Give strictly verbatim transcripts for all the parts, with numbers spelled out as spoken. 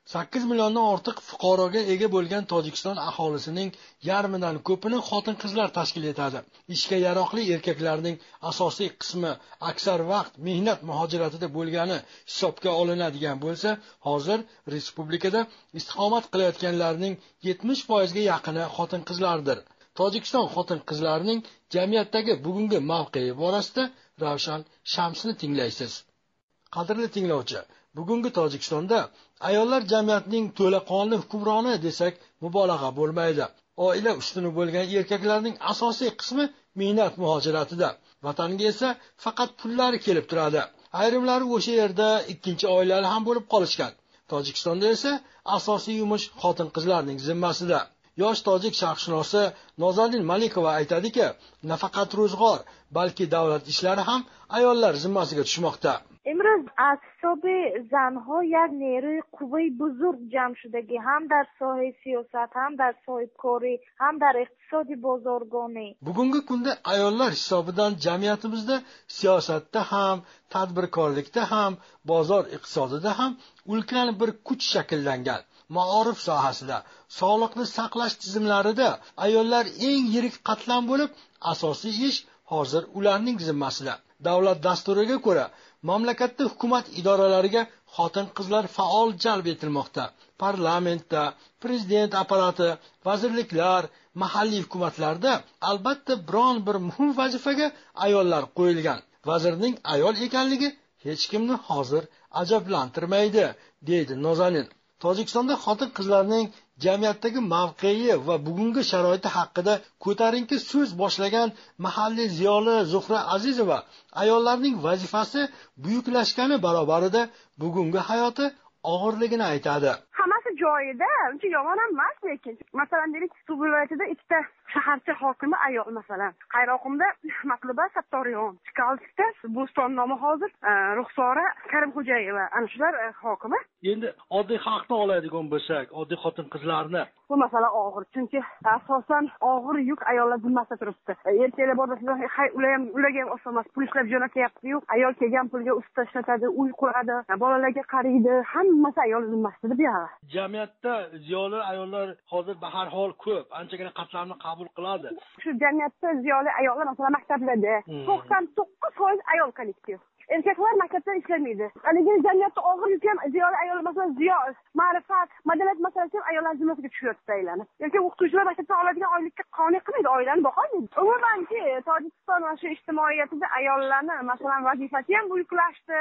sakkiz milliondan ortiq fuqaroga ega bo'lgan Tojikiston aholisining yarmidan ko'pini xotin-qizlar tashkil etadi. Ishga yaroqli erkaklarning asosiy qismi aksar vaqt mehnat muhojiratida bo'lgani hisobga olinadigan bo'lsa, hozir respublikada istiqomat qilayotganlarning yetmish foizga yaqini xotin-qizlardir. Tojikiston xotin-qizlarining jamiyatdagi bugungi mavqei borasida Ravshan Shamsni tinglaysiz. Qadrli tinglovchi, bugungi Tojikistonda ayollar jamiyatining to'laqonli hukmroni desak mubolag'a bo'lmaydi. Oila ustuni bo'lgan erkaklarning asosiy qismi mehnat muhojiratida. Vatanga esa faqat pullari kelib turadi. Ayrimlari o'sha yerda ikkinchi oilali ham bo'lib qolishgan. Tojikistonda esa asosiy yumush xotin-qizlarning zimmasida. Yosh tojik sharqshunosi Nozanin Malikova aytadiki, nafaqat ro'zg'or, balki davlat ishlari ham ayollar zimmasiga tushmoqda. امروز اعتصاب زنها یک نیروی قوی بزرگ جمع شدگی هم در ساحه سیاست هم در ساحه کاری هم در اقتصاد بازرگانی. Bugungi kunda ayollar hisobidan jamiyatimizda siyosatda ham, tadbirkorlikda ham, bozor iqtisodida ham ulkan bir kuch shakllangan. Ma'orif sohasida, sog'liqni saqlash tizimlarida ayollar eng yirik qatlam bo'lib, asosiy ish hozir ularning zimmasida. Davlat dasturiga ko'ra mamlakatda hukumat idoralariga xotin-qizlar faol jalb etilmoqda. Parlamentda, prezident apparati, vazirliklar, mahalliy hukumatlarda albatta biron bir muhim vazifaga ayollar qo'yilgan. Vazirning ayol ekanligi hech kimni hozir ajablantirmaydi, deydi Nozanin. Tojikistonda xotin-qizlarning jamiyatdagi mavqei va bugungi sharoiti haqida ko'tarinki so'z boshlagan mahalliy ziyoli Zuhra Azizova ayollarning vazifasi buyuklashgani barobarida bugungi hayoti og'irligini aytadi. Hammasi joyida, uncha yomon emas, lekin masalan deylik, Suv viloyatida ikkita shaharcha hokimi ayol, masalan Qayroqumda Matluba Sattoriyon, Chkalskda Bo'stonnoma hozir Ruxsora Karimxo'jayeva, ana shular hokimi. Endi oddiy xalqni oladigan bo'lsak, oddiy xotin-qizlarni bu masala og'ir, chunki asosan og'ir yuk ayollar zimmasida turibdi. Erkaklar borasida hay ular ham ularga ham oson emas, pul ishlab jo'natyapti-yu, ayol kelgan pulga usta ishlatadi, uy quradi, bolalarga qaraydi, hammasi ayol zimmasida bu yoqda. Jamiyatda ziyoli ayollar hozir har hol ko'p, anchagina qatlamni qabul qiladi. Shu jamiyatda ziyoli ayollar masalan maktablarda to'qson to'qqiz foiz ayol kollektiv. Erkaklar maktabda ishlamaydi. Lekin jamiyatda og'ir yuk ham ziyoli ayollar, masalan ziyo, ma'rifat, madaniyat masalasi ham ayollar zimmasiga tushyapti aylanib. Yoki o'qituvchilar maktabdan oladigan oylikka qonun qilmaydi, oilani boqolmaydi. Umumanki Tojikiston va shu ijtimoiyatida ayollarni masalan vazifasi ham yuklashdi,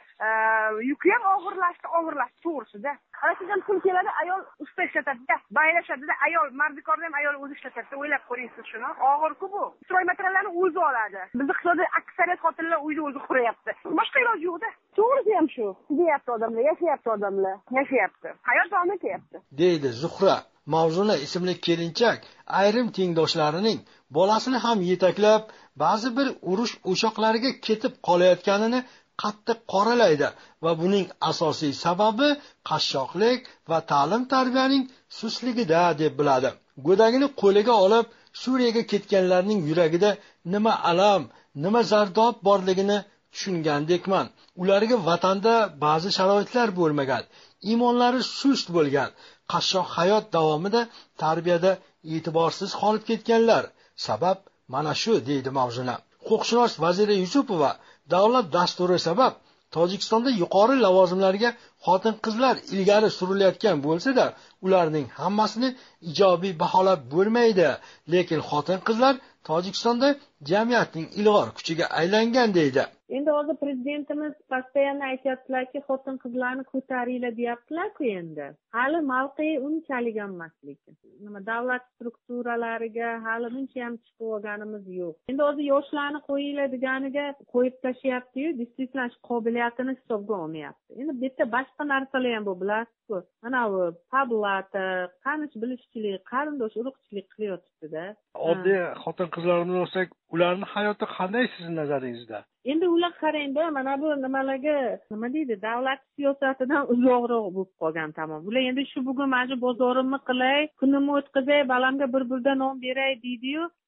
yuki ham og'irlashdi, og'irlashdi to'g'risida. Qarashidan pul keladi, ayol usta ishlatadi, baylashadi, ayol mardikorni ham ayol o'zi ishlatadi. O'ylab ko'ringsiz shuni. Og'ir-ku bu. Stroy materiallarni o'zi oladi. Bizning iqtisodda aksariyat xotinlar uyda o'zi quryapti. Boshqa iloj yo'q-da. To'g'risi ham shu. Deyapti odamlar, yashayapti odamlar, yashayapti. Hayot davom etyapti. Deydi Zuhra. Mavzuna ismli kelinchak ayrim tengdoshlarining bolasini ham yetaklab, ba'zi bir urush o'choqlariga ketib qolayotganini qattiq qoralaydi va buning asosiy sababi qashshoqlik va ta'lim-tarbiyaning sustligida deb biladi. Go'dagini qo'liga olib Suriyaga ketganlarning yuragida nima alam, nima zardob borligini tushungandekman. Ularga vatanda ba'zi sharoitlar bo'lmagan, iymonlari sust bo'lgan, qashshoq hayot davomida tarbiyada e'tiborsiz qolib ketganlar. Sabab mana shu, deydi Mavzuna. Huquqshunos Vazira Yusupova davlat dasturi sabab Tojikistonda yuqori lavozimlarga xotin-qizlar ilgari surilayotgan bo'lsa-da, ularning hammasini ijobiy baholab bo'lmaydi, lekin xotin-qizlar Tojikistonda jamiyatning ilg'or kuchiga aylangan deydi. Endi hozir prezidentimiz postoyanno aytyaptilarki, xotin-qizlarni ko'taringlar deyaptilar-ku endi. Hali mavqei unchalik emas lekin. Nima davlat strukturalariga hali buncha ham chiqib olganimiz yo'q. Endi hozir yoshlarni qo'yinglar deganiga qo'yib tashlayapti-yu, действительно qobiliyatini hisobga olmayapti. Endi bu yerda boshqa narsalar ham bor, bilasiz-ku. Mana bu pablata, qanish bilishchilik, qarindosh urug'chilik qilyotibdi-da. Oddiy xotin-qizlarni olsak, ularning hayoti qanday sizning nazaringizda? Endi ular qarangda, mana bu nimalarga, nima deydi, davlat siyosatidan uzoqroq bo'lib qolgan tamom. Ular endi shu bugun mana bozorimni qilay, kunimni o'tkazay, balamga bir burda non beray deydi-yu,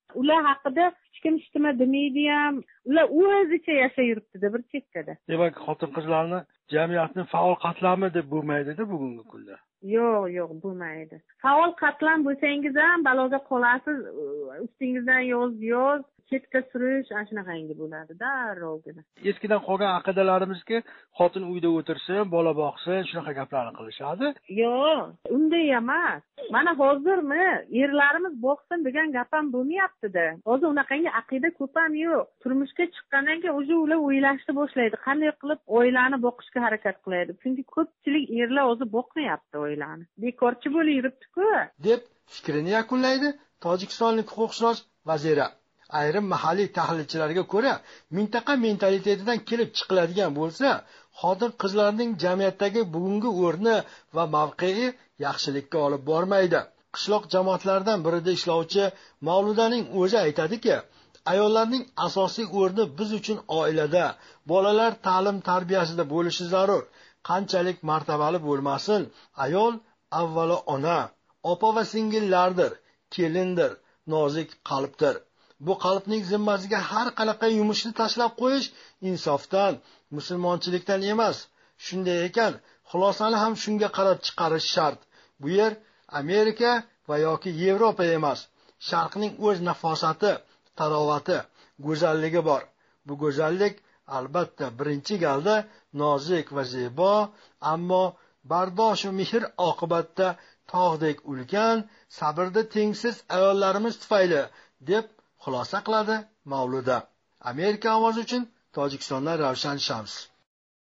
ular haqida hech kim ishtima demaydi ham. Ular o'zicha yashab yuribdi-da bir chekkada. Demak, xotin-qizlarni jamiyatning faol qatlami deb bo'lmaydi-da bugungi kunda. Yo'q, yo'q, bo'lmaydi. Faol qatlam bo'lsangiz ham baloga qolasiz, ustingizdan yoz yoz, chetga surish, ana shunaqangi bo'ladi darrovgina. Eskidan qolgan aqidalarimizga xotin uyda o'tirsin, bola boqsin, shunaqa gaplarni qilishadi. Yo'q, unday emas. Mana hozirmi erlarimiz boqsin degan gap ham bo'lmayapti-da. Hozir unaqangi aqida ko'p ham yo'q. Turmushga chiqqandan keyin o'zi ular o'ylashni boshlaydi. Qanday qilib oilani boqishga harakat qiladi. Chunki ko'pchilik erlar hozir boqmayapti oilani. Bekorchi bo'lib yuribdi-ku, deb fikrini yakunlaydi Tojikistonlik huquqshunos Vazira. Ayrim mahalliy tahlilchilarga ko'ra, mintaqa mentalitetidan kelib chiqiladigan bo'lsa, xotin-qizlarning jamiyatdagi bugungi o'rni va mavqei yaxshilikka olib bormaydi. Qishloq jamoatlaridan birida ishlovchi Mavludaning o'zi aytadiki, ayollarning asosiy o'rni biz uchun oilada, bolalar ta'lim-tarbiyasida bo'lishi zarur. Qanchalik martabali bo'lmasin, ayol avvalo ona, opa va singillardir, kelindir, nozik qalbdir. Bu qalbning zimmasiga har qanaqa yumushni tashlab qo'yish insofdan, musulmonchilikdan emas. Shunday ekan, xulosani ham shunga qarab chiqarish shart. Bu yer Amerika va yoki Yevropa emas. Sharqning o'z nafosati, tarovati, go'zalligi bor. Bu go'zallik albatta birinchi galda nozik va zebo, ammo bardosh va mehr oqibatda tog'dek ulkan, sabrda tengsiz ayollarimiz tufayli, deb xulosa qiladi Mavluda. Amerika ovozi uchun Tojikistondan Ravshan Shams.